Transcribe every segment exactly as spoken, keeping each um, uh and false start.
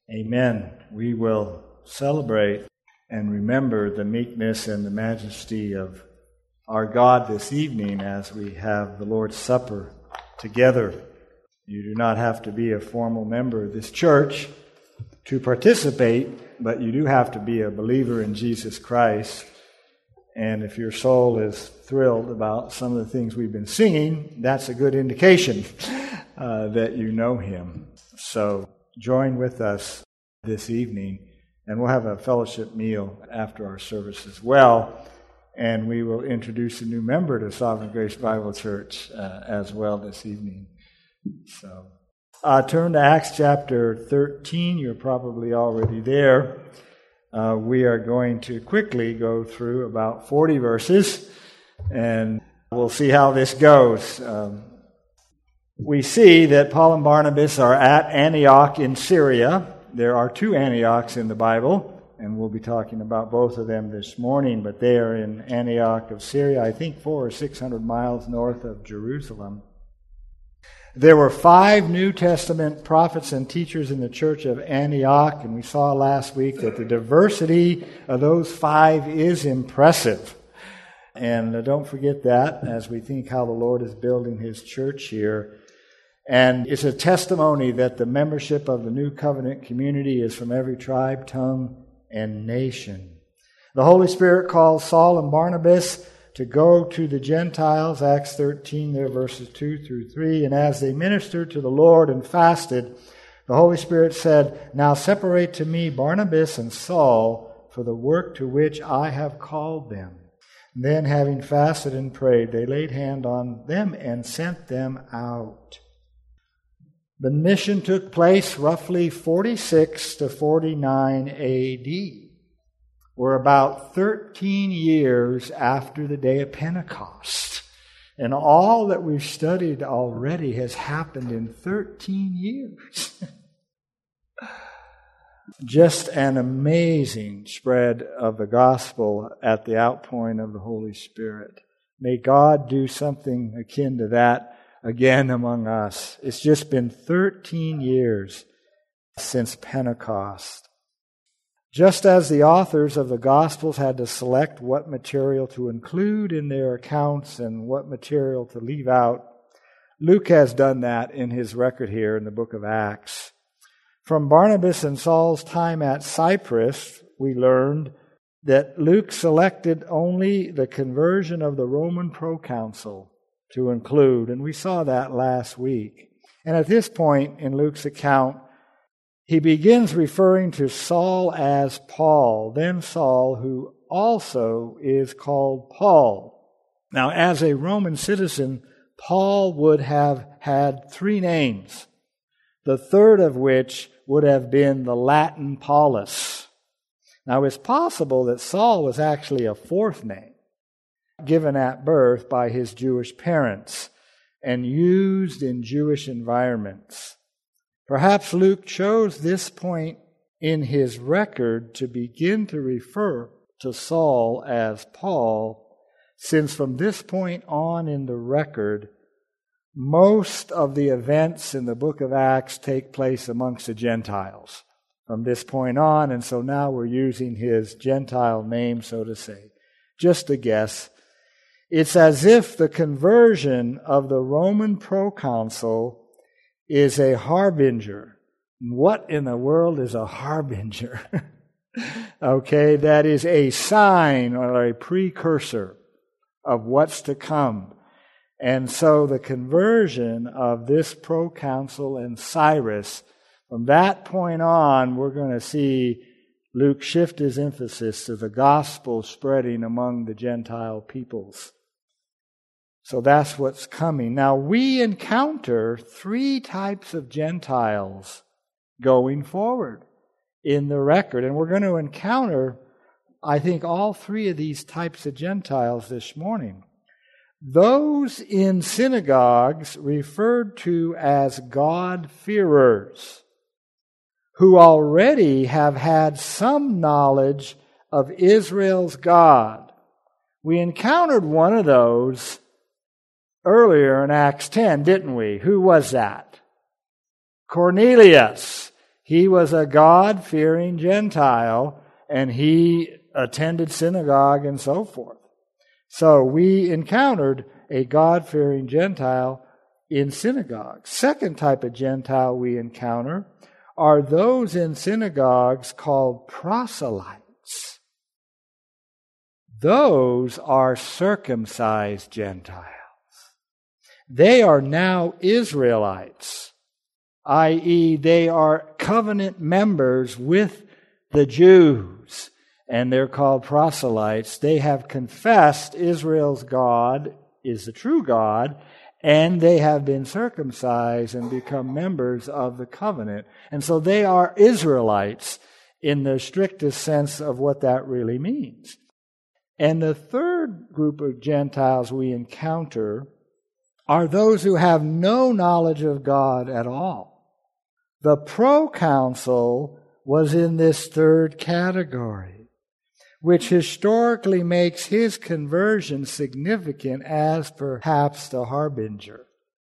Amen. We will celebrate and remember the meekness and the majesty of our God this evening as we have the Lord's Supper together. You do not have to be a formal member of this church to participate, but you do have to be a believer in Jesus Christ. And if your soul is thrilled about some of the things we've been singing, that's a good indication uh, that you know Him. So join with us this evening, and we'll have a fellowship meal after our service as well. And we will introduce a new member to Sovereign Grace Bible Church uh, as well this evening. So uh, turn to Acts chapter thirteen. You're probably already there. Uh, we are going to quickly go through about forty verses, and we'll see how this goes. Um, we see that Paul and Barnabas are at Antioch in Syria. There are two Antiochs in the Bible, and we'll be talking about both of them this morning, but they are in Antioch of Syria, I think four or six hundred miles north of Jerusalem. There were five New Testament prophets and teachers in the church of Antioch, and we saw last week that the diversity of those five is impressive. And don't forget that as we think how the Lord is building His church here. And it's a testimony that the membership of the New Covenant community is from every tribe, tongue, and nation. The Holy Spirit calls Saul and Barnabas to go to the Gentiles, Acts thirteen, there verses two through three. And as they ministered to the Lord and fasted, the Holy Spirit said, "Now separate to me Barnabas and Saul for the work to which I have called them." And then, having fasted and prayed, they laid hand on them and sent them out. The mission took place roughly forty-six to forty-nine A D. We're about thirteen years after the day of Pentecost. And all that we've studied already has happened in thirteen years. Just an amazing spread of the gospel at the outpouring of the Holy Spirit. May God do something akin to that again among us. It's just been thirteen years since Pentecost. Just as the authors of the Gospels had to select what material to include in their accounts and what material to leave out, Luke has done that in his record here in the book of Acts. From Barnabas and Saul's time at Cyprus, we learned that Luke selected only the conversion of the Roman proconsul to include, and we saw that last week. And at this point in Luke's account, he begins referring to Saul as Paul, then Saul, who also is called Paul. Now, as a Roman citizen, Paul would have had three names, the third of which would have been the Latin Paulus. Now, it's possible that Saul was actually a fourth name, given at birth by his Jewish parents and used in Jewish environments. Perhaps Luke chose this point in his record to begin to refer to Saul as Paul, since from this point on in the record, most of the events in the book of Acts take place amongst the Gentiles from this point on, and so now we're using his Gentile name, so to say. Just a guess. It's as if the conversion of the Roman proconsul is a harbinger. What in the world is a harbinger? Okay, that is a sign or a precursor of what's to come. And so the conversion of this proconsul and Cyrus, from that point on, we're going to see Luke shift his emphasis to the gospel spreading among the Gentile peoples. So that's what's coming. Now, we encounter three types of Gentiles going forward in the record. And we're going to encounter, I think, all three of these types of Gentiles this morning. Those in synagogues referred to as God-fearers, who already have had some knowledge of Israel's God. We encountered one of those earlier in Acts ten, didn't we? Who was that? Cornelius. He was a God-fearing Gentile, and he attended synagogue and so forth. So we encountered a God-fearing Gentile in synagogue. Second type of Gentile we encounter are those in synagogues called proselytes. Those are circumcised Gentiles. They are now Israelites, that is, they are covenant members with the Jews, and they're called proselytes. They have confessed Israel's God is the true God, and they have been circumcised and become members of the covenant. And so they are Israelites in the strictest sense of what that really means. And the third group of Gentiles we encounter are those who have no knowledge of God at all. The proconsul was in this third category, which historically makes his conversion significant as perhaps the harbinger.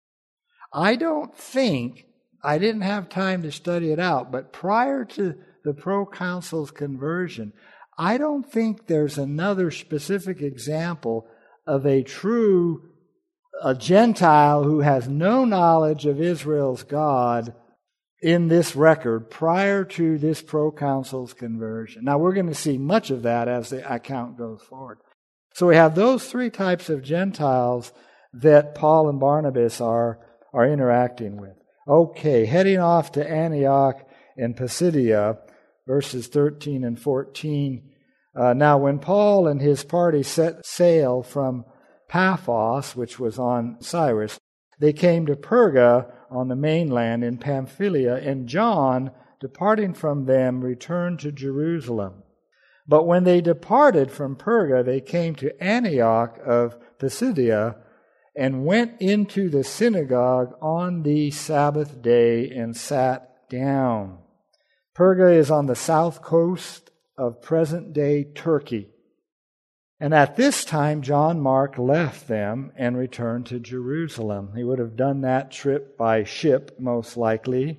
I don't think, I didn't have time to study it out, but prior to the proconsul's conversion, I don't think there's another specific example of a true a Gentile who has no knowledge of Israel's God in this record prior to this proconsul's conversion. Now, we're going to see much of that as the account goes forward. So we have those three types of Gentiles that Paul and Barnabas are, are interacting with. Okay, heading off to Antioch and Pisidia, verses thirteen and fourteen. Uh, now, when Paul and his party set sail from Paphos, which was on Cyrus, they came to Perga on the mainland in Pamphylia, and John, departing from them, returned to Jerusalem. But when they departed from Perga, they came to Antioch of Pisidia and went into the synagogue on the Sabbath day and sat down. Perga is on the south coast of present-day Turkey. And at this time, John Mark left them and returned to Jerusalem. He would have done that trip by ship, most likely.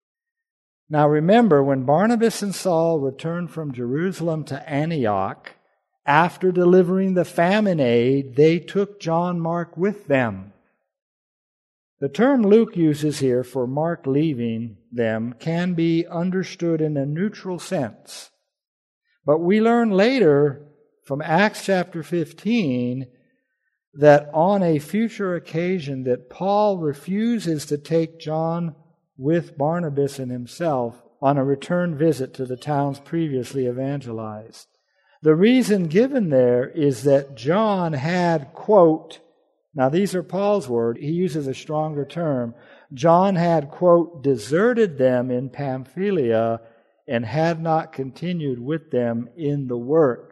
Now remember, when Barnabas and Saul returned from Jerusalem to Antioch, after delivering the famine aid, they took John Mark with them. The term Luke uses here for Mark leaving them can be understood in a neutral sense. But we learn later from Acts chapter fifteen that on a future occasion that Paul refuses to take John with Barnabas and himself on a return visit to the towns previously evangelized. The reason given there is that John had, quote, now these are Paul's words, he uses a stronger term, John had, quote, deserted them in Pamphylia and had not continued with them in the work.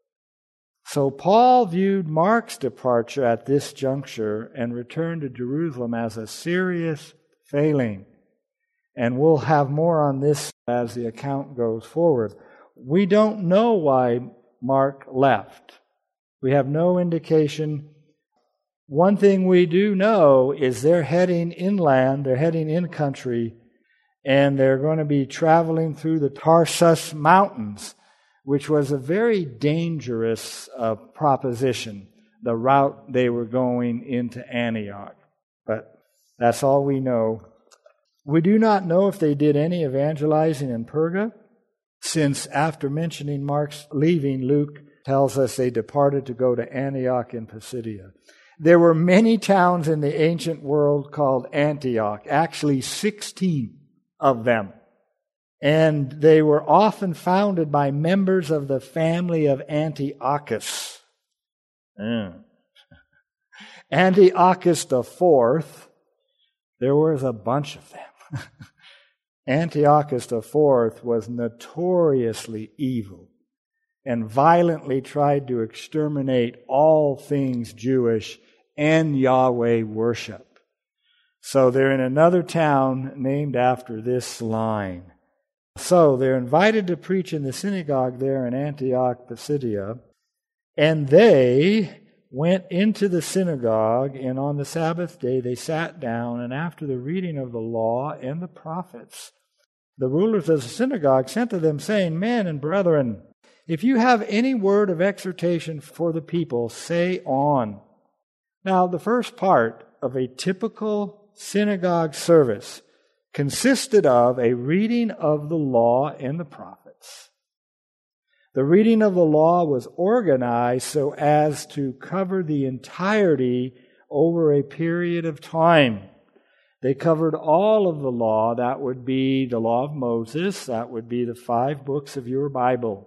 So Paul viewed Mark's departure at this juncture and return to Jerusalem as a serious failing. And we'll have more on this as the account goes forward. We don't know why Mark left. We have no indication. One thing we do know is they're heading inland, they're heading in country, and they're going to be traveling through the Tarsus Mountains, which was a very dangerous uh, proposition, the route they were going into Antioch. But that's all we know. We do not know if they did any evangelizing in Perga, since after mentioning Mark's leaving, Luke tells us they departed to go to Antioch in Pisidia. There were many towns in the ancient world called Antioch, actually sixteen of them. And they were often founded by members of the family of Antiochus. Mm. Antiochus the Fourth, there was a bunch of them. Antiochus the Fourth was notoriously evil and violently tried to exterminate all things Jewish and Yahweh worship. So they're in another town named after this line. So they're invited to preach in the synagogue there in Antioch, Pisidia, and they went into the synagogue, and on the Sabbath day they sat down, and after the reading of the law and the prophets, the rulers of the synagogue sent to them, saying, Men and brethren, if you have any word of exhortation for the people, say on. Now, the first part of a typical synagogue service consisted of a reading of the law and the prophets. The reading of the law was organized so as to cover the entirety over a period of time. They covered all of the law. That would be the law of Moses. That would be the five books of your Bible.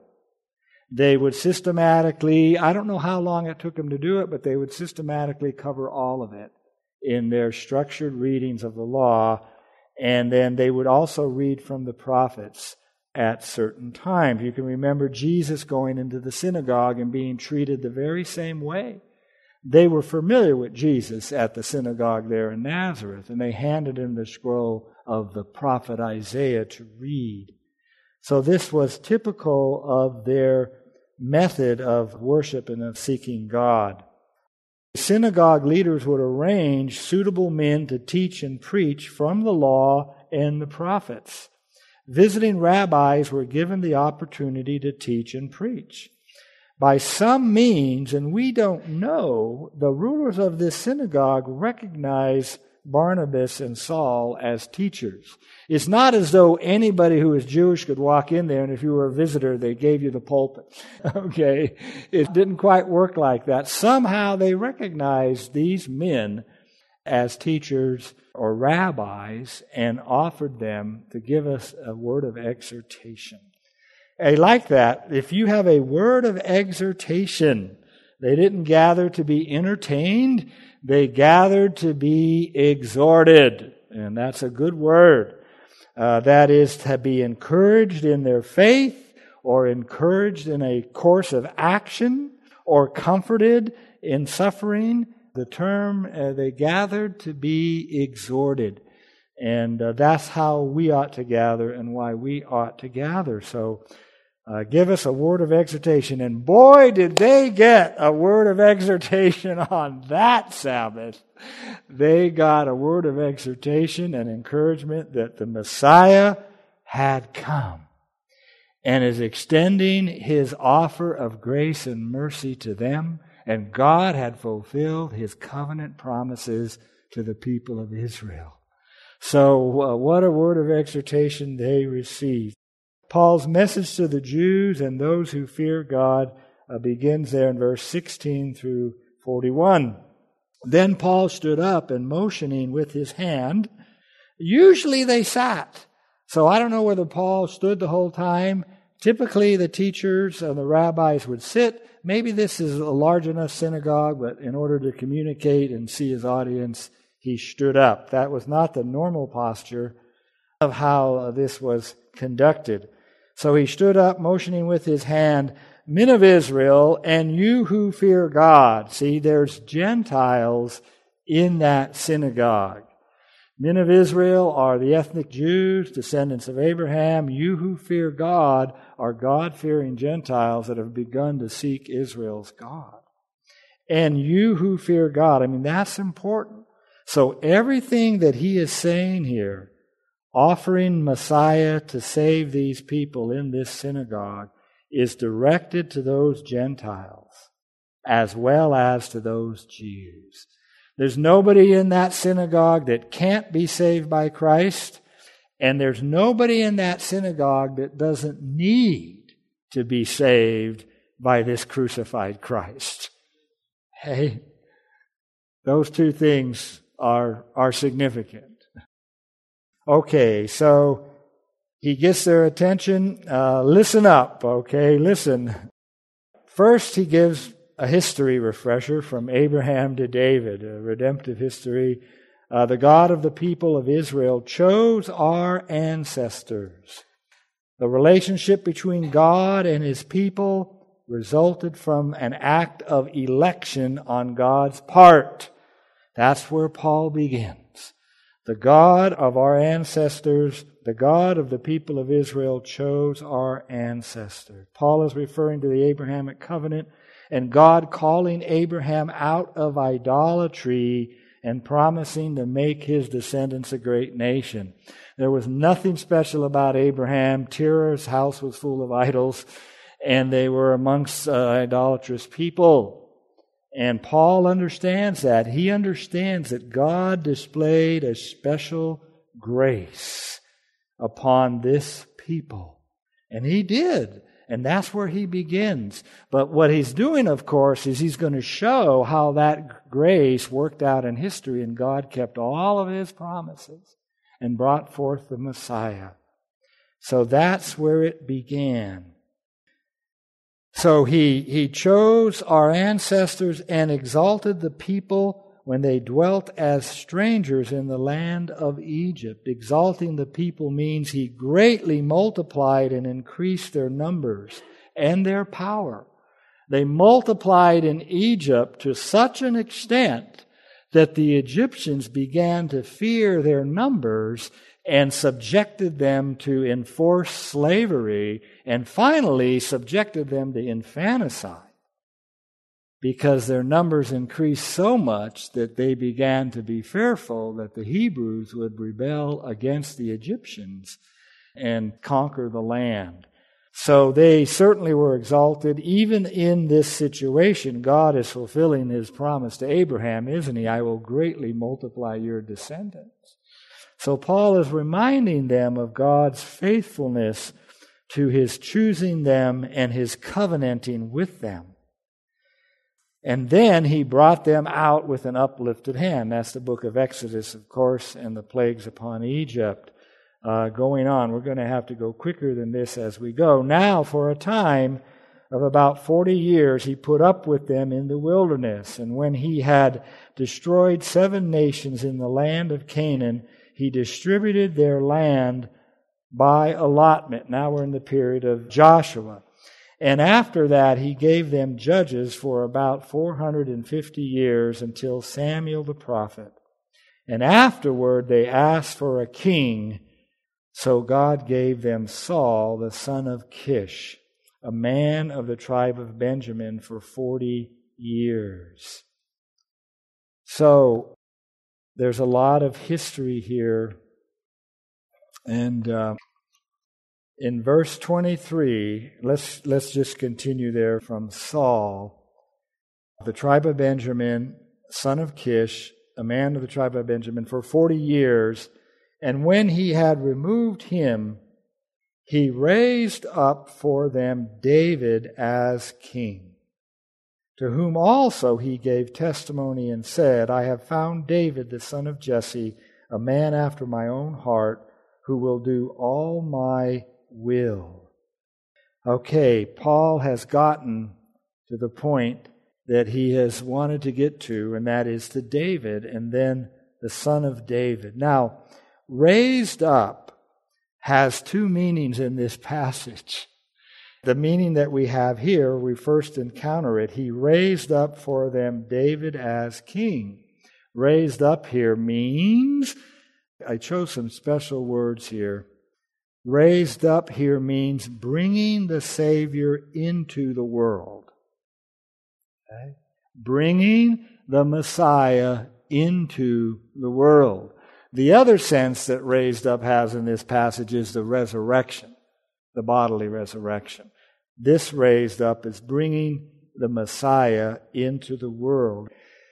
They would systematically, I don't know how long it took them to do it, but they would systematically cover all of it in their structured readings of the law. And then they would also read from the prophets at certain times. You can remember Jesus going into the synagogue and being treated the very same way. They were familiar with Jesus at the synagogue there in Nazareth, and they handed him the scroll of the prophet Isaiah to read. So this was typical of their method of worship and of seeking God. Synagogue leaders would arrange suitable men to teach and preach from the law and the prophets. Visiting rabbis were given the opportunity to teach and preach. By some means, and we don't know, the rulers of this synagogue recognized Barnabas and Saul as teachers. It's not as though anybody who is Jewish could walk in there and if you were a visitor, they gave you the pulpit. Okay? It didn't quite work like that. Somehow they recognized these men as teachers or rabbis and offered them to give us a word of exhortation. I like that. If you have a word of exhortation, they didn't gather to be entertained. They gathered to be exhorted. And that's a good word. Uh, that is to be encouraged in their faith or encouraged in a course of action or comforted in suffering. The term, uh, they gathered to be exhorted. And uh, that's how we ought to gather and why we ought to gather. So uh, give us a word of exhortation. And boy, did they get a word of exhortation on that Sabbath. They got a word of exhortation and encouragement that the Messiah had come and is extending His offer of grace and mercy to them. And God had fulfilled His covenant promises to the people of Israel. So uh, what a word of exhortation they received. Paul's message to the Jews and those who fear God uh, begins there in verse sixteen through forty-one. Then Paul stood up and motioning with his hand. Usually they sat. So I don't know whether Paul stood the whole time. Typically the teachers and the rabbis would sit. Maybe this is a large enough synagogue, but in order to communicate and see his audience, he stood up. That was not the normal posture of how this was conducted. So he stood up, motioning with his hand, Men of Israel, and you who fear God. See, there's Gentiles in that synagogue. Men of Israel are the ethnic Jews, descendants of Abraham. You who fear God are God-fearing Gentiles that have begun to seek Israel's God. And you who fear God, I mean, that's important. So everything that he is saying here, offering Messiah to save these people in this synagogue, is directed to those Gentiles as well as to those Jews. There's nobody in that synagogue that can't be saved by Christ, and there's nobody in that synagogue that doesn't need to be saved by this crucified Christ. Hey, those two things are, are significant. Okay, so he gets their attention. Uh, listen up, okay? Listen. First, he gives a history refresher from Abraham to David, a redemptive history. Uh, the God of the people of Israel chose our ancestors. The relationship between God and His people resulted from an act of election on God's part. That's where Paul begins. The God of our ancestors, the God of the people of Israel, chose our ancestors. Paul is referring to the Abrahamic covenant and God calling Abraham out of idolatry and promising to make his descendants a great nation. There was nothing special about Abraham. Terah's house was full of idols, and they were amongst uh, idolatrous people. And Paul understands that. He understands that God displayed a special grace upon this people. And he did. And that's where he begins. But what he's doing, of course, is he's going to show how that grace worked out in history, and God kept all of his promises and brought forth the Messiah. So that's where it began. So he, he chose our ancestors and exalted the people when they dwelt as strangers in the land of Egypt. Exalting the people means he greatly multiplied and increased their numbers and their power. They multiplied in Egypt to such an extent that the Egyptians began to fear their numbers and subjected them to enforced slavery, and finally subjected them to infanticide, because their numbers increased so much that they began to be fearful that the Hebrews would rebel against the Egyptians and conquer the land. So they certainly were exalted. Even in this situation, God is fulfilling his promise to Abraham, isn't he? I will greatly multiply your descendants. So Paul is reminding them of God's faithfulness to his choosing them and his covenanting with them. And then he brought them out with an uplifted hand. That's the book of Exodus, of course, and the plagues upon Egypt. Uh, going on, we're going to have to go quicker than this as we go. Now, for a time of about forty years, he put up with them in the wilderness. And when he had destroyed seven nations in the land of Canaan, he distributed their land by allotment. Now we're in the period of Joshua. And after that, he gave them judges for about four hundred fifty years until Samuel the prophet. And afterward, they asked for a king. So God gave them Saul, the son of Kish, a man of the tribe of Benjamin, for forty years. So there's a lot of history here. And uh, in verse twenty-three, let's let's just continue there from Saul, the tribe of Benjamin, son of Kish, a man of the tribe of Benjamin, for forty years. And when he had removed him, he raised up for them David as king, to whom also he gave testimony and said, I have found David the son of Jesse, a man after my own heart, who will do all my will. Okay, Paul has gotten to the point that he has wanted to get to, and that is to David, and then the son of David. Now, raised up has two meanings in this passage. The meaning that we have here, we first encounter it. He raised up for them David as king. Raised up here means, I chose some special words here. Raised up here means bringing the Savior into the world. Okay? Bringing the Messiah into the world. The other sense that raised up has in this passage is the resurrection, the bodily resurrection. This raised up is bringing the Messiah into the world.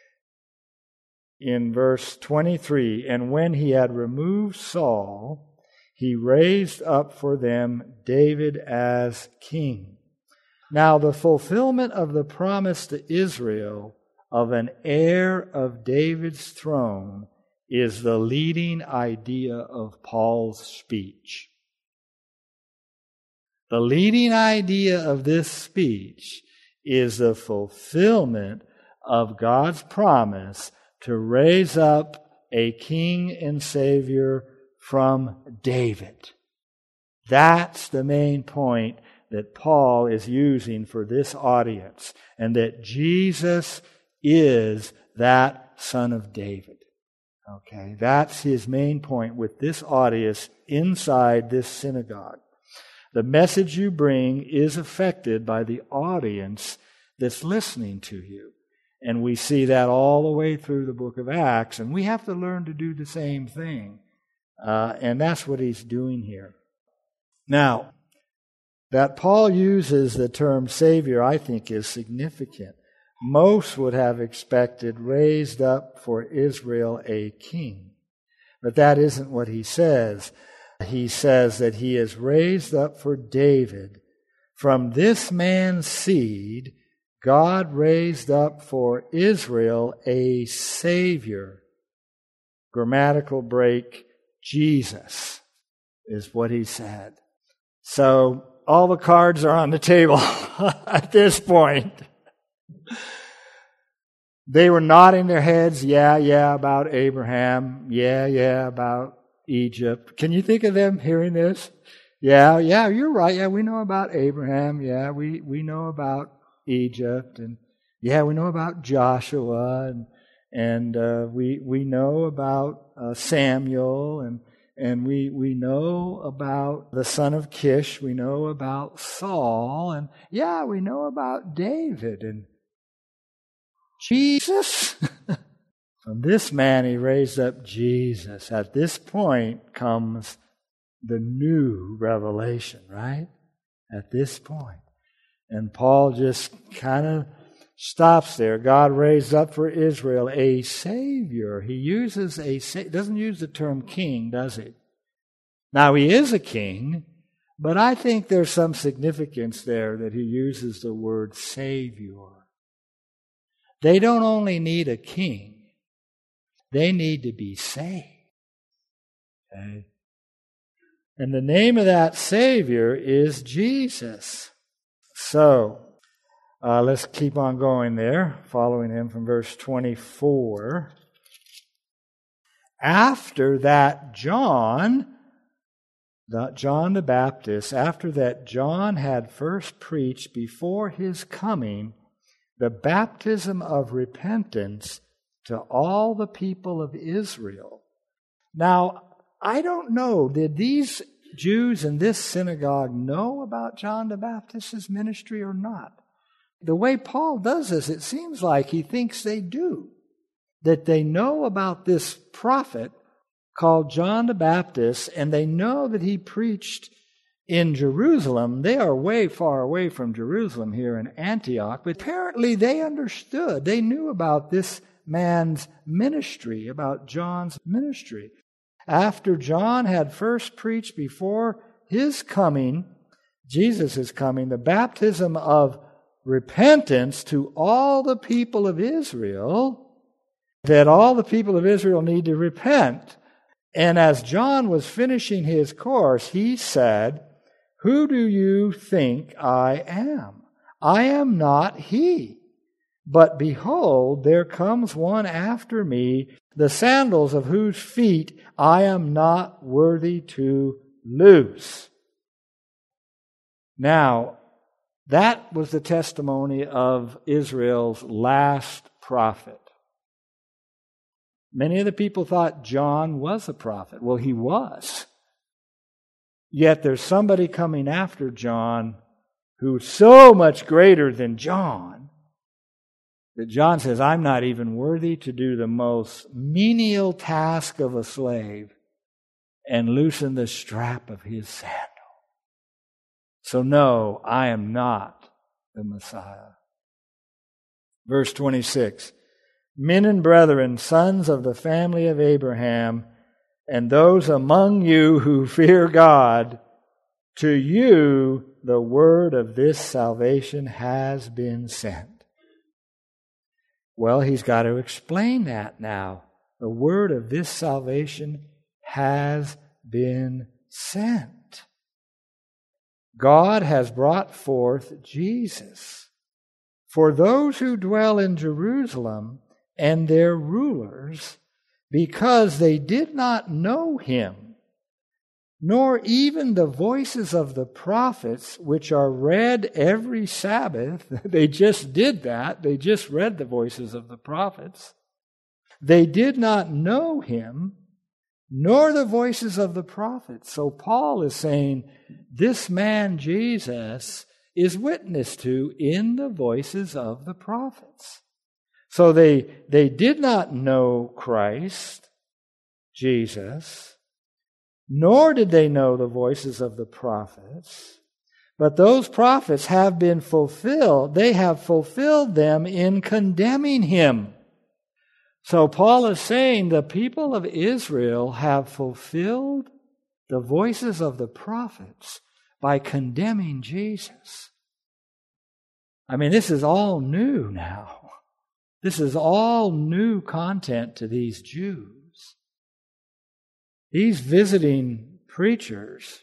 In verse twenty-three, and when he had removed Saul, he raised up for them David as king. Now the fulfillment of the promise to Israel of an heir of David's throne is the leading idea of Paul's speech. The leading idea of this speech is the fulfillment of God's promise to raise up a king and savior from David. That's the main point that Paul is using for this audience, and that Jesus is that son of David. Okay, that's his main point with this audience inside this synagogue. The message you bring is affected by the audience that's listening to you. And we see that all the way through the book of Acts, and we have to learn to do the same thing. Uh, and that's what he's doing here. Now, that Paul uses the term Savior, I think, is significant. Most would have expected raised up for Israel a king. But that isn't what he says. He says that he is raised up for David. From this man's seed, God raised up for Israel a Savior. Grammatical break, Jesus, is what he said. So all the cards are on the table at this point. They were nodding their heads, yeah, yeah, about Abraham, yeah, yeah, about Egypt. Can you think of them hearing this? Yeah, yeah, you're right. Yeah, we know about Abraham. Yeah, we, we know about Egypt. And yeah, we know about Joshua. And and uh, we we know about uh, Samuel. And and we we know about the son of Kish. We know about Saul. And yeah, we know about David. And Jesus? From this man he raised up Jesus. At this point comes the new revelation, right? At this point. And Paul just kind of stops there. God raised up for Israel a Savior. He uses a, doesn't use the term king, does he? Now he is a king, but I think there's some significance there that he uses the word Savior. They don't only need a king, they need to be saved. Okay? And the name of that Savior is Jesus. So, uh, let's keep on going there, following him from verse twenty-four. After that John, the, John the Baptist, after that John had first preached before his coming the baptism of repentance to all the people of Israel. Now, I don't know, did these Jews in this synagogue know about John the Baptist's ministry or not? The way Paul does this, it seems like he thinks they do. That they know about this prophet called John the Baptist, and they know that he preached in Jerusalem. They are way far away from Jerusalem here in Antioch, but apparently they understood. They knew about this man's ministry, about John's ministry. After John had first preached before his coming, Jesus' coming, the baptism of repentance to all the people of Israel, that all the people of Israel need to repent. And as John was finishing his course, he said, "Who do you think I am? I am not he. But behold, there comes one after me, the sandals of whose feet I am not worthy to loose." Now, that was the testimony of Israel's last prophet. Many of the people thought John was a prophet. Well, he was. Yet there's somebody coming after John who's so much greater than John that John says, I'm not even worthy to do the most menial task of a slave and loosen the strap of his sandal. So no, I am not the Messiah. Verse twenty-six, men and brethren, sons of the family of Abraham, and those among you who fear God, to you the word of this salvation has been sent. Well, he's got to explain that now. The word of this salvation has been sent. God has brought forth Jesus. For those who dwell in Jerusalem and their rulers, because they did not know him, nor even the voices of the prophets, which are read every Sabbath. They just did that. They just read the voices of the prophets. They did not know him, nor the voices of the prophets. So Paul is saying, this man Jesus is witnessed to in the voices of the prophets. So they, they did not know Christ, Jesus, nor did they know the voices of the prophets. But those prophets have been fulfilled. They have fulfilled them in condemning him. So Paul is saying the people of Israel have fulfilled the voices of the prophets by condemning Jesus. I mean, this is all new now. This is all new content to these Jews. These visiting preachers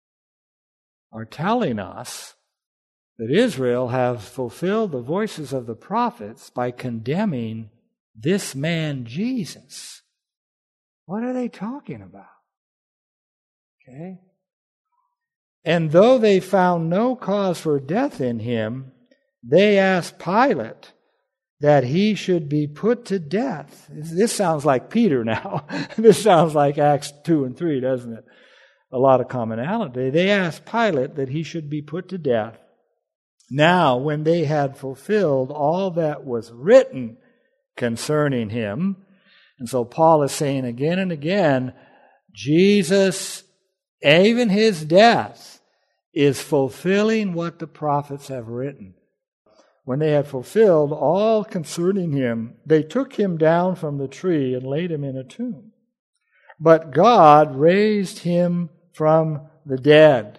are telling us that Israel has fulfilled the voices of the prophets by condemning this man Jesus. What are they talking about? Okay. And though they found no cause for death in him, they asked Pilate that he should be put to death. This sounds like Peter now. This sounds like Acts two and three, doesn't it? A lot of commonality. They asked Pilate that he should be put to death. Now, when they had fulfilled all that was written concerning him, and so Paul is saying again and again, Jesus, even his death, is fulfilling what the prophets have written. When they had fulfilled all concerning him, they took him down from the tree and laid him in a tomb. But God raised him from the dead.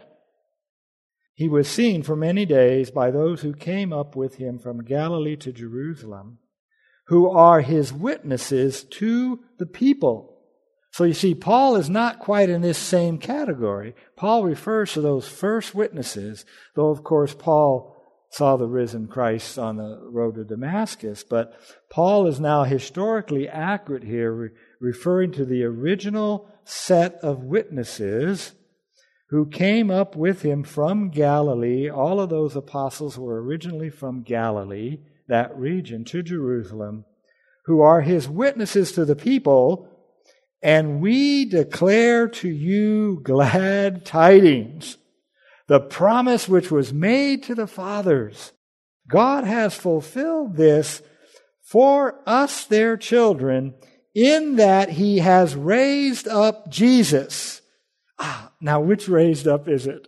He was seen for many days by those who came up with him from Galilee to Jerusalem, who are his witnesses to the people. So you see, Paul is not quite in this same category. Paul refers to those first witnesses, though of course Paul saw the risen Christ on the road to Damascus. But Paul is now historically accurate here, re- referring to the original set of witnesses who came up with him from Galilee. All of those apostles were originally from Galilee, that region, to Jerusalem, who are his witnesses to the people. And we declare to you glad tidings, the promise which was made to the fathers. God has fulfilled this for us, their children, in that he has raised up Jesus. Ah, now which raised up is it?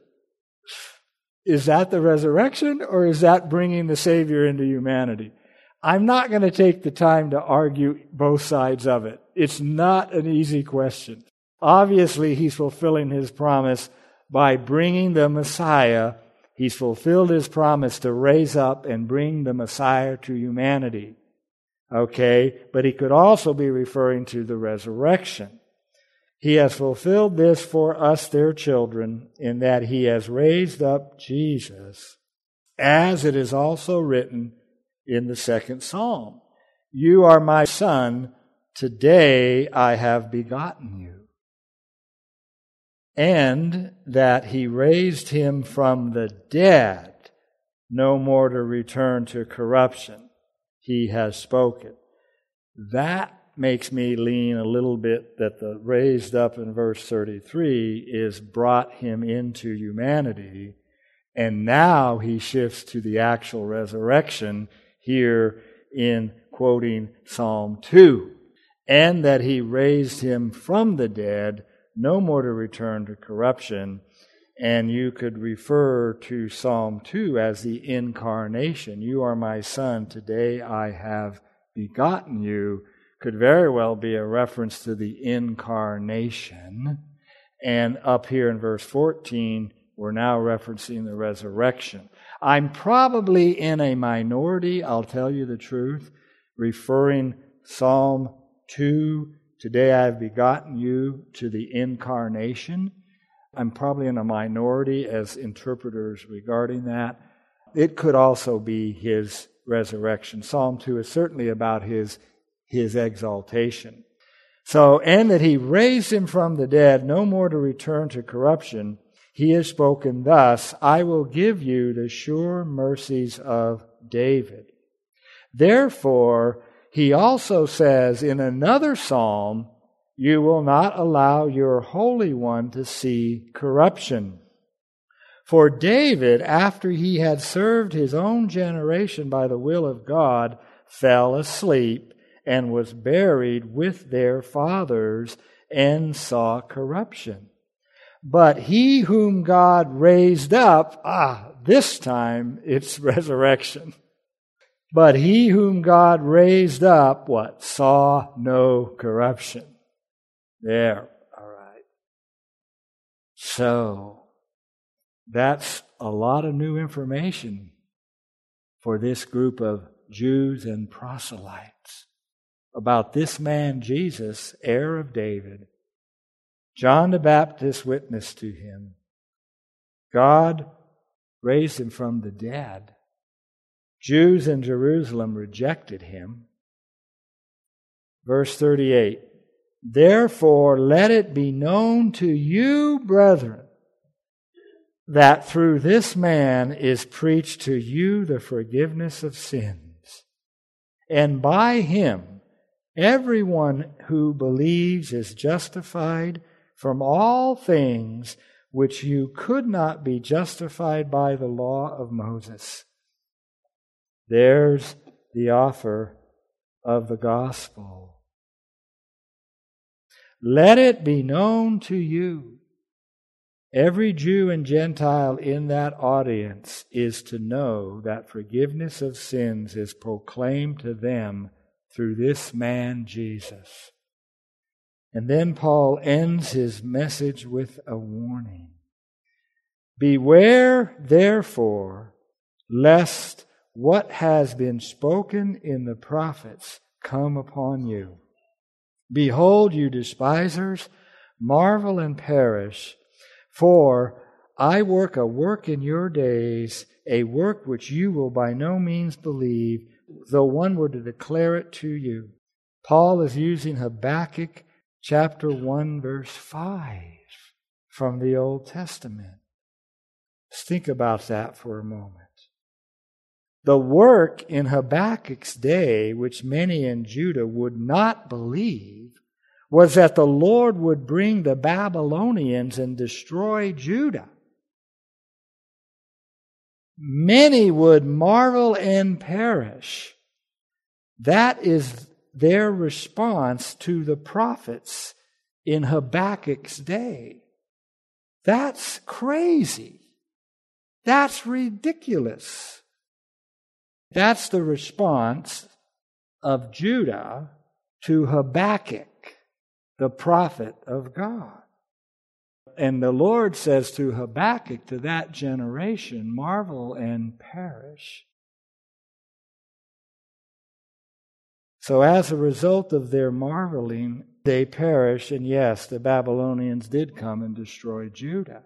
Is that the resurrection, or is that bringing the Savior into humanity? I'm not going to take the time to argue both sides of it. It's not an easy question. Obviously, he's fulfilling his promise by bringing the Messiah. He's fulfilled his promise to raise up and bring the Messiah to humanity. Okay, but he could also be referring to the resurrection. He has fulfilled this for us, their children, in that he has raised up Jesus, as it is also written in the second psalm. You are my son, today I have begotten you. And that he raised him from the dead, no more to return to corruption. He has spoken. That makes me lean a little bit that the raised up in verse thirty-three is brought him into humanity, and now he shifts to the actual resurrection here in quoting Psalm two. And that he raised him from the dead, no more to return to corruption. And you could refer to Psalm two as the incarnation. You are my son, today I have begotten you. Could very well be a reference to the incarnation. And up here in verse fourteen, we're now referencing the resurrection. I'm probably in a minority, I'll tell you the truth, referring Psalm two, today I have begotten you, to the incarnation. I'm probably in a minority as interpreters regarding that. It could also be his resurrection. Psalm two is certainly about his, his exaltation. So, and that he raised him from the dead, no more to return to corruption. He has spoken thus, I will give you the sure mercies of David. Therefore, he also says in another psalm, you will not allow your Holy One to see corruption. For David, after he had served his own generation by the will of God, fell asleep and was buried with their fathers and saw corruption. But he whom God raised up, ah, this time it's resurrection. But he whom God raised up, what? Saw no corruption. There, all right. So, that's a lot of new information for this group of Jews and proselytes about this man Jesus, heir of David. John the Baptist witnessed to him. God raised him from the dead. Jews in Jerusalem rejected him. Verse thirty-eight, therefore let it be known to you, brethren, that through this man is preached to you the forgiveness of sins. And by him, everyone who believes is justified from all things which you could not be justified by the law of Moses. There's the offer of the gospel. Let it be known to you. Every Jew and Gentile in that audience is to know that forgiveness of sins is proclaimed to them through this man Jesus. And then Paul ends his message with a warning. Beware, therefore, lest what has been spoken in the prophets come upon you. Behold, you despisers, marvel and perish, for I work a work in your days, a work which you will by no means believe, though one were to declare it to you. Paul is using Habakkuk chapter one, verse five from the Old Testament. Let's think about that for a moment. The work in Habakkuk's day, which many in Judah would not believe, was that the Lord would bring the Babylonians and destroy Judah. Many would marvel and perish. That is their response to the prophets in Habakkuk's day. That's crazy. That's ridiculous. That's the response of Judah to Habakkuk, the prophet of God. And the Lord says to Habakkuk, to that generation, marvel and perish. So as a result of their marveling, they perish, and yes, the Babylonians did come and destroy Judah.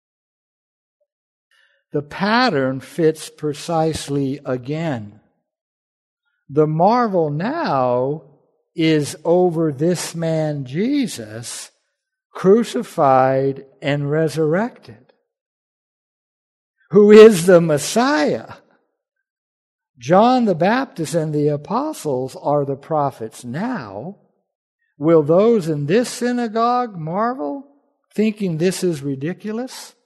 The pattern fits precisely again. The marvel now is over this man Jesus, crucified and resurrected, who is the Messiah. John the Baptist and the apostles are the prophets now. Will those in this synagogue marvel, thinking this is ridiculous?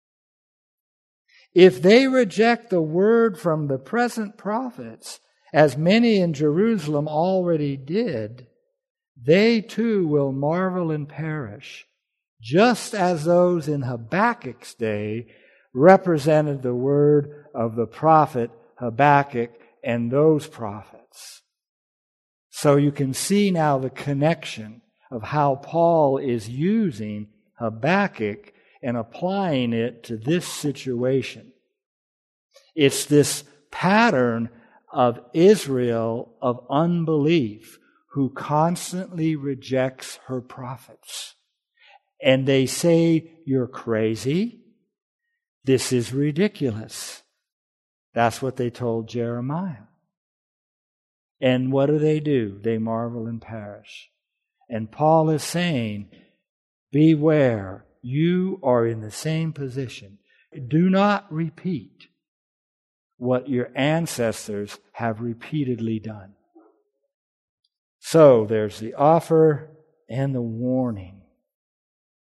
If they reject the word from the present prophets, as many in Jerusalem already did, they too will marvel and perish, just as those in Habakkuk's day represented the word of the prophet Habakkuk and those prophets. So you can see now the connection of how Paul is using Habakkuk and applying it to this situation. It's this pattern of Israel of unbelief who constantly rejects her prophets. And they say, you're crazy. This is ridiculous. That's what they told Jeremiah. And what do they do? They marvel and perish. And Paul is saying, beware. You are in the same position. Do not repeat what your ancestors have repeatedly done. So there's the offer and the warning.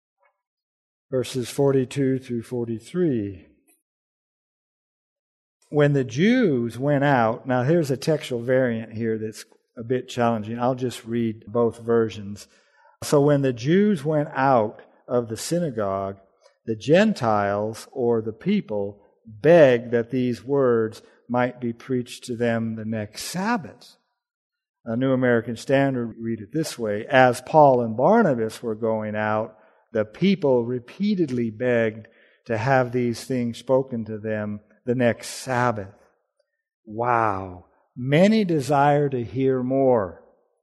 Verses forty-two through forty-three. when the Jews went out, now here's a textual variant here that's a bit challenging. I'll just read both versions. So when the Jews went out of the synagogue, the Gentiles, or the people, begged that these words might be preached to them the next Sabbath. A New American Standard read it this way: as Paul and Barnabas were going out, the people repeatedly begged to have these things spoken to them the next Sabbath. Wow. Many desire to hear more.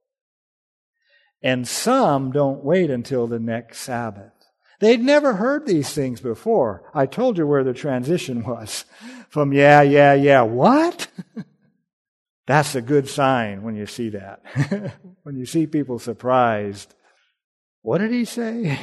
And some don't wait until the next Sabbath. They'd never heard these things before. I told you where the transition was. From yeah, yeah, yeah, what? That's a good sign when you see that. When you see people surprised. What did he say?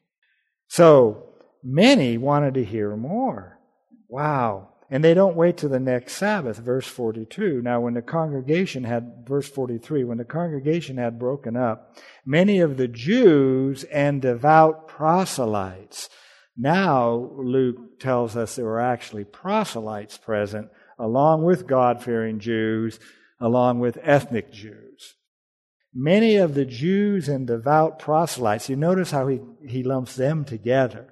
So, many wanted to hear more. Wow. And they don't wait till the next Sabbath, verse forty-two. Now, when the congregation had, verse forty-three, when the congregation had broken up, many of the Jews and devout proselytes. Now, Luke tells us there were actually proselytes present, along with God-fearing Jews, along with ethnic Jews. Many of the Jews and devout proselytes, you notice how he, he lumps them together,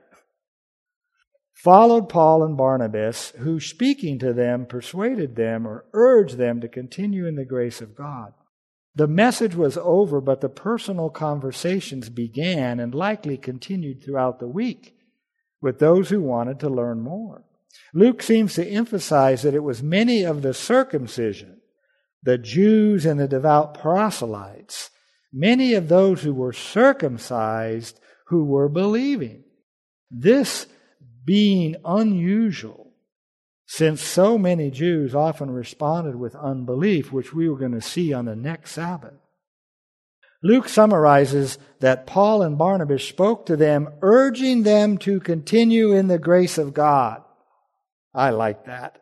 followed Paul and Barnabas, who, speaking to them, persuaded them or urged them to continue in the grace of God. The message was over, but the personal conversations began and likely continued throughout the week with those who wanted to learn more. Luke seems to emphasize that it was many of the circumcision, the Jews and the devout proselytes, many of those who were circumcised who were believing. This being unusual, since so many Jews often responded with unbelief, which we were going to see on the next Sabbath. Luke summarizes that Paul and Barnabas spoke to them, urging them to continue in the grace of God. I like that.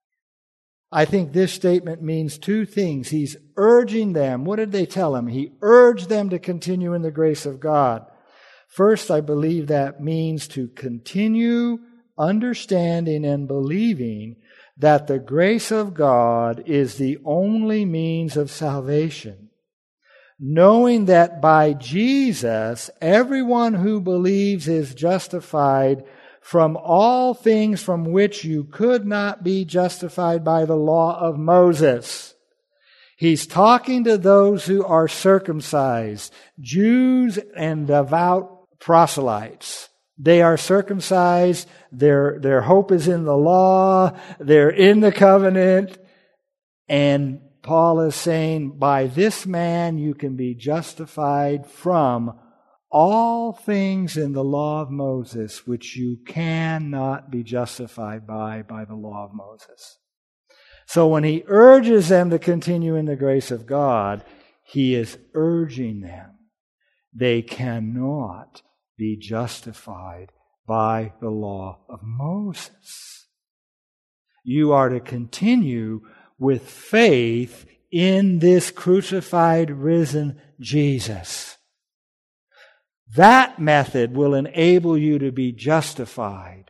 I think this statement means two things. He's urging them. What did they tell him? He urged them to continue in the grace of God. First, I believe that means to continue understanding and believing that the grace of God is the only means of salvation. Knowing that by Jesus, everyone who believes is justified from all things from which you could not be justified by the law of Moses. He's talking to those who are circumcised, Jews and devout proselytes. They are circumcised, their, their hope is in the law, they're in the covenant, and Paul is saying, by this man you can be justified from all things in the law of Moses, which you cannot be justified by, by the law of Moses. So when he urges them to continue in the grace of God, he is urging them. They cannot be justified by the law of Moses. You are to continue with faith in this crucified, risen Jesus. That method will enable you to be justified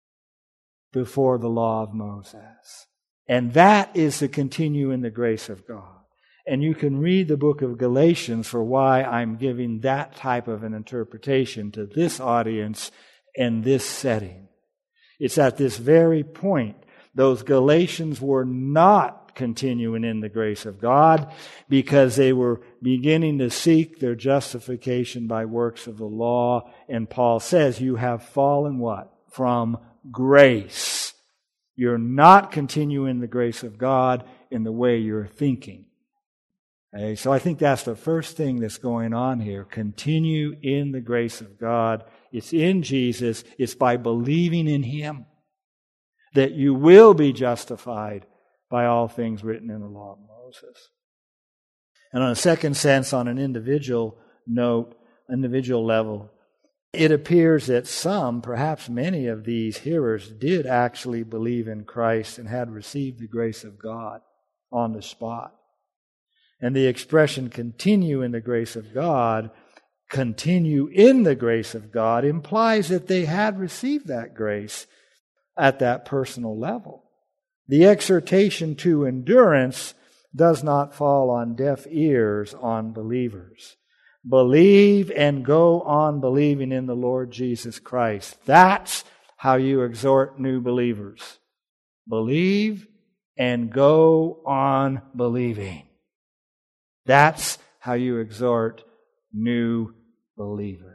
before the law of Moses. And that is to continue in the grace of God. And you can read the book of Galatians for why I'm giving that type of an interpretation to this audience and this setting. It's at this very point. Those Galatians were not continuing in the grace of God because they were beginning to seek their justification by works of the law. And Paul says, you have fallen what? From grace. You're not continuing the grace of God in the way you're thinking. Okay, so I think that's the first thing that's going on here. Continue in the grace of God. It's in Jesus. It's by believing in Him that you will be justified by all things written in the law of Moses. And on a second sense, on an individual note, individual level, it appears that some, perhaps many of these hearers did actually believe in Christ and had received the grace of God on the spot. And the expression continue in the grace of God, continue in the grace of God, implies that they had received that grace at that personal level. The exhortation to endurance does not fall on deaf ears on believers. Believe and go on believing in the Lord Jesus Christ. That's how you exhort new believers. Believe and go on believing. That's how you exhort new believers.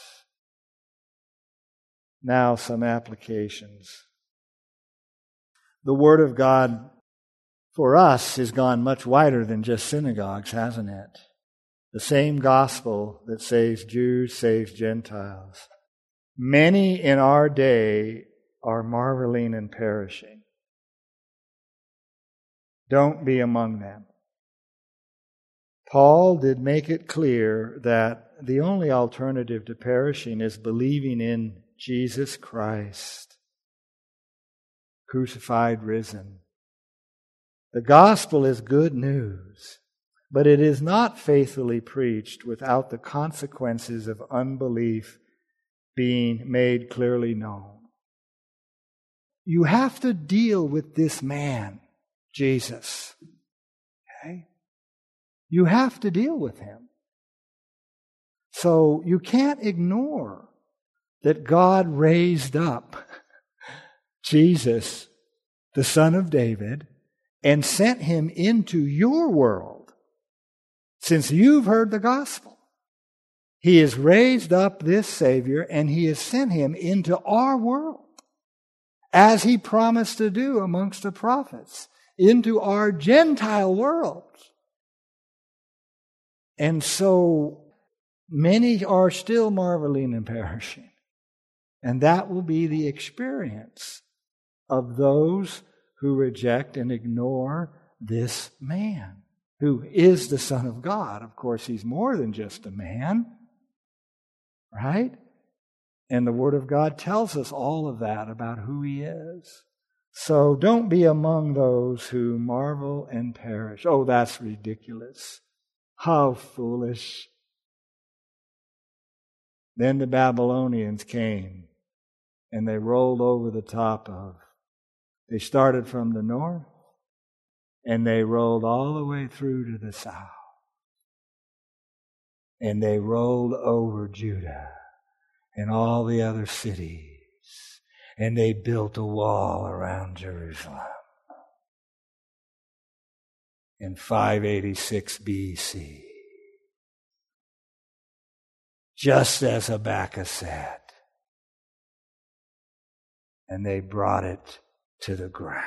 Now, some applications. The Word of God for us has gone much wider than just synagogues, hasn't it? The same gospel that saves Jews saves Gentiles. Many in our day are marveling and perishing. Don't be among them. Paul did make it clear that the only alternative to perishing is believing in Jesus Christ, crucified, risen. The gospel is good news, but it is not faithfully preached without the consequences of unbelief being made clearly known. You have to deal with this man, Jesus. Okay? You have to deal with him. So you can't ignore that God raised up Jesus, the Son of David, and sent him into your world. Since you've heard the gospel, He has raised up this Savior and He has sent him into our world, as He promised to do amongst the prophets, into our Gentile world. And so many are still marveling and perishing. And that will be the experience of those who reject and ignore this man, who is the Son of God. Of course, He's more than just a man, right? And the Word of God tells us all of that about who He is. So don't be among those who marvel and perish. Oh, that's ridiculous. How foolish. Then the Babylonians came and they rolled over the top of. They started from the north and they rolled all the way through to the south. And they rolled over Judah and all the other cities. And they built a wall around Jerusalem. In five eighty-six B C, just as Habakkuk said, and they brought it to the ground.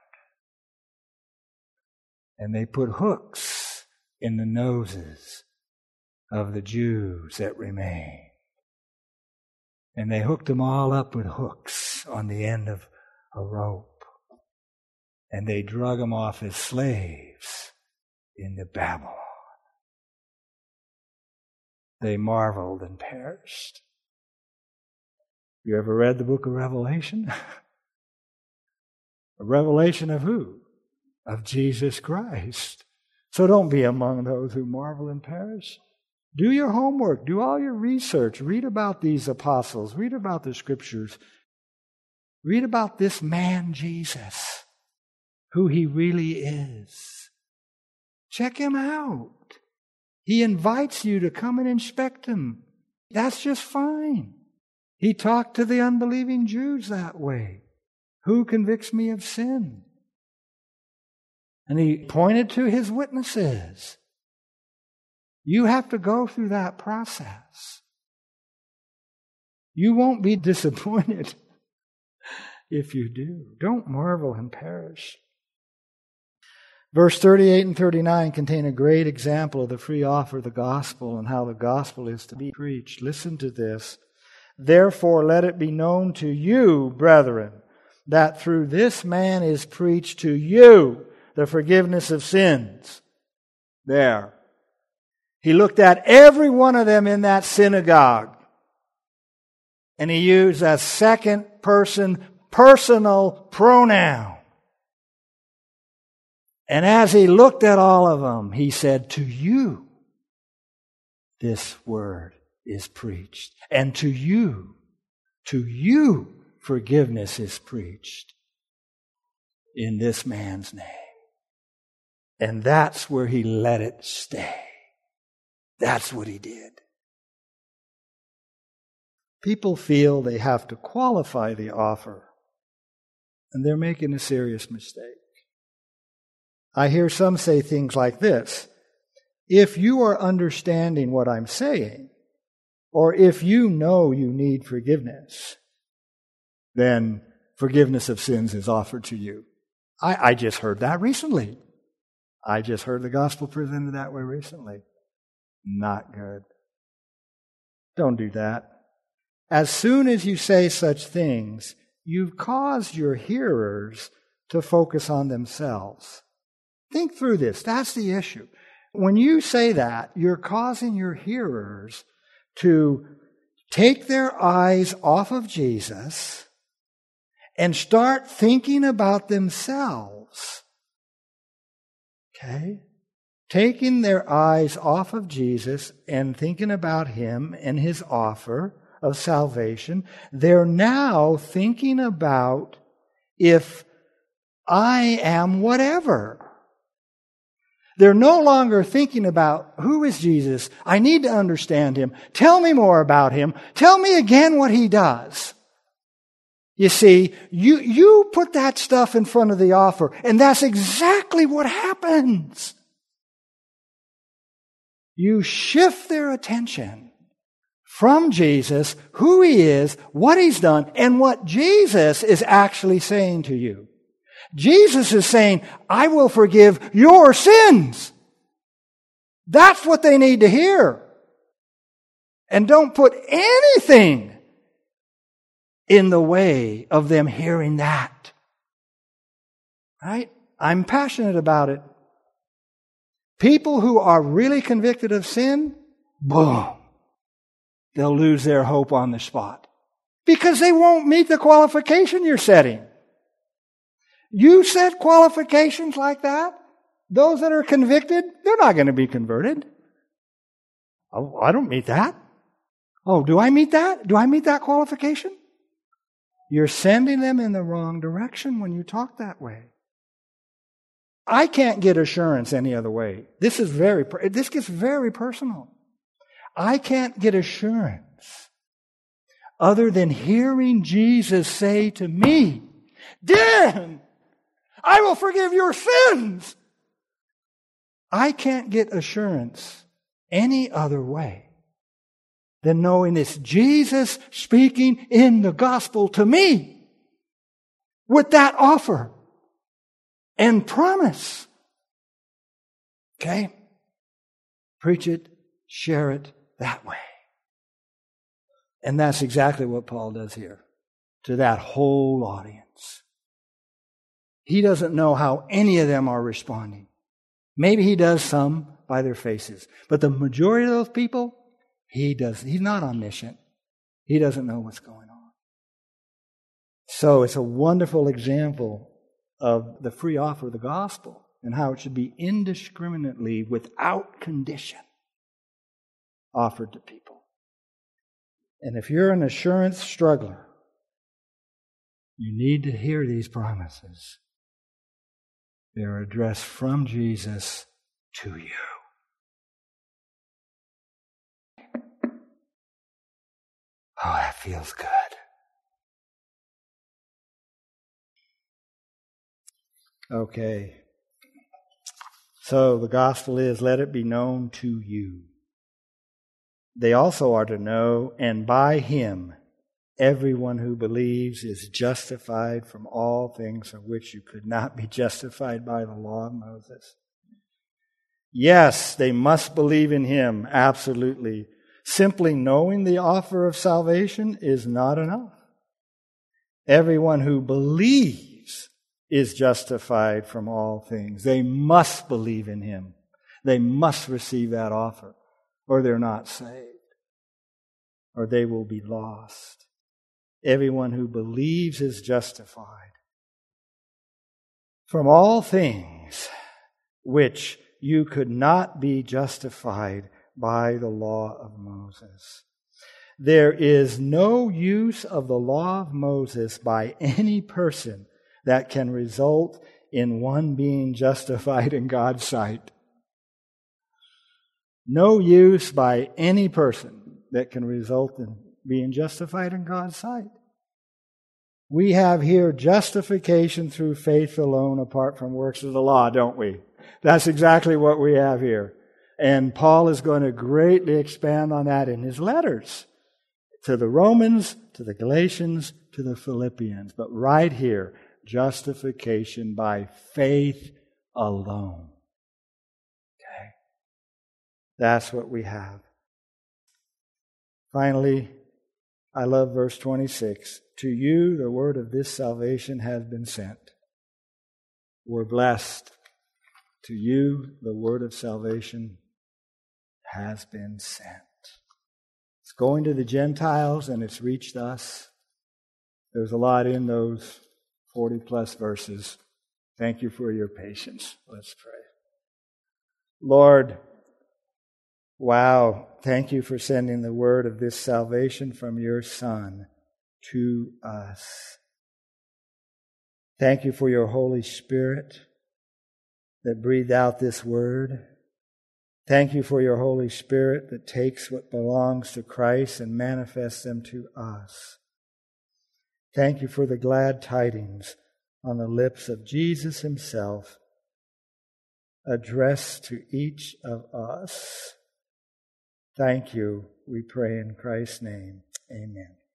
And they put hooks in the noses of the Jews that remained. And they hooked them all up with hooks on the end of a rope. And they drug them off as slaves into Babylon. They marveled and perished. You ever read the book of Revelation? A revelation of who? Of Jesus Christ. So don't be among those who marvel and perish. Do your homework. Do all your research. Read about these apostles. Read about the Scriptures. Read about this man, Jesus, who He really is. Check Him out. He invites you to come and inspect Him. That's just fine. He talked to the unbelieving Jews that way. Who convicts me of sin? And He pointed to His witnesses. You have to go through that process. You won't be disappointed if you do. Don't marvel and perish. Verse thirty-eight and thirty-nine contain a great example of the free offer of the gospel and how the gospel is to be preached. Listen to this. Therefore, let it be known to you, brethren, that through this man is preached to you the forgiveness of sins. There. He looked at every one of them in that synagogue, and He used a second person personal pronoun. And as He looked at all of them, He said, to you, this word is preached. And to you, to you, forgiveness is preached. in this man's name. And that's where he let it stay. That's what he did. People feel they have to qualify the offer, and they're making a serious mistake. I hear some say things like this: if you are understanding what I'm saying, or if you know you need forgiveness, then forgiveness of sins is offered to you. I, I just heard that recently. I just heard the gospel presented that way recently. Not good. Don't do that. As soon as you say such things, you've caused your hearers to focus on themselves. Think through this. That's the issue. When you say that, you're causing your hearers to take their eyes off of Jesus and start thinking about themselves. Okay? Taking their eyes off of Jesus and thinking about Him and His offer of salvation, they're now thinking about if I am whatever. They're no longer thinking about who is Jesus. I need to understand Him. Tell me more about Him. Tell me again what He does. You see, you, you put that stuff in front of the offer, and that's exactly what happens. You shift their attention from Jesus, who He is, what He's done, and what Jesus is actually saying to you. Jesus is saying, I will forgive your sins. That's what they need to hear. And don't put anything in the way of them hearing that. Right? I'm passionate about it. People who are really convicted of sin, boom, they'll lose their hope on the spot. Because they won't meet the qualification you're setting. You set qualifications like that, those that are convicted, they're not going to be converted. Oh, I don't meet that. Oh, do I meet that? Do I meet that qualification? You're sending them in the wrong direction when you talk that way. I can't get assurance any other way. This is very, this gets very personal. I can't get assurance other than hearing Jesus say to me, Dan, I will forgive your sins. I can't get assurance any other way than knowing it's Jesus speaking in the gospel to me with that offer and promise. Okay? Preach it, share it that way. And that's exactly what Paul does here to that whole audience. He doesn't know how any of them are responding. Maybe he does some by their faces. But the majority of those people, he does. He's not omniscient. He doesn't know what's going on. So it's a wonderful example of the free offer of the gospel and how it should be indiscriminately, without condition, offered to people. And if you're an assurance struggler, you need to hear these promises. They're addressed from Jesus to you. Oh, that feels good. Okay. So the gospel is, let it be known to you. They also are to know, and by Him, everyone who believes is justified from all things of which you could not be justified by the law of Moses. Yes, they must believe in Him, absolutely. Simply knowing the offer of salvation is not enough. Everyone who believes is justified from all things. They must believe in Him. They must receive that offer, or they're not saved, or they will be lost. Everyone who believes is justified from all things which you could not be justified by the law of Moses. There is no use of the law of Moses by any person that can result in one being justified in God's sight. No use by any person that can result in being justified in God's sight. We have here justification through faith alone apart from works of the law, don't we? That's exactly what we have here. And Paul is going to greatly expand on that in his letters to the Romans, to the Galatians, to the Philippians. But right here, justification by faith alone. Okay? That's what we have. Finally, I love verse twenty-six. To you, the word of this salvation has been sent. We're blessed. To you, the word of salvation has been sent. It's going to the Gentiles and it's reached us. There's a lot in those forty plus verses. Thank you for your patience. Let's pray. Lord, wow, thank you for sending the word of this salvation from your Son to us. Thank you for your Holy Spirit that breathed out this word. Thank you for your Holy Spirit that takes what belongs to Christ and manifests them to us. Thank you for the glad tidings on the lips of Jesus himself, addressed to each of us. Thank you, we pray in Christ's name. Amen.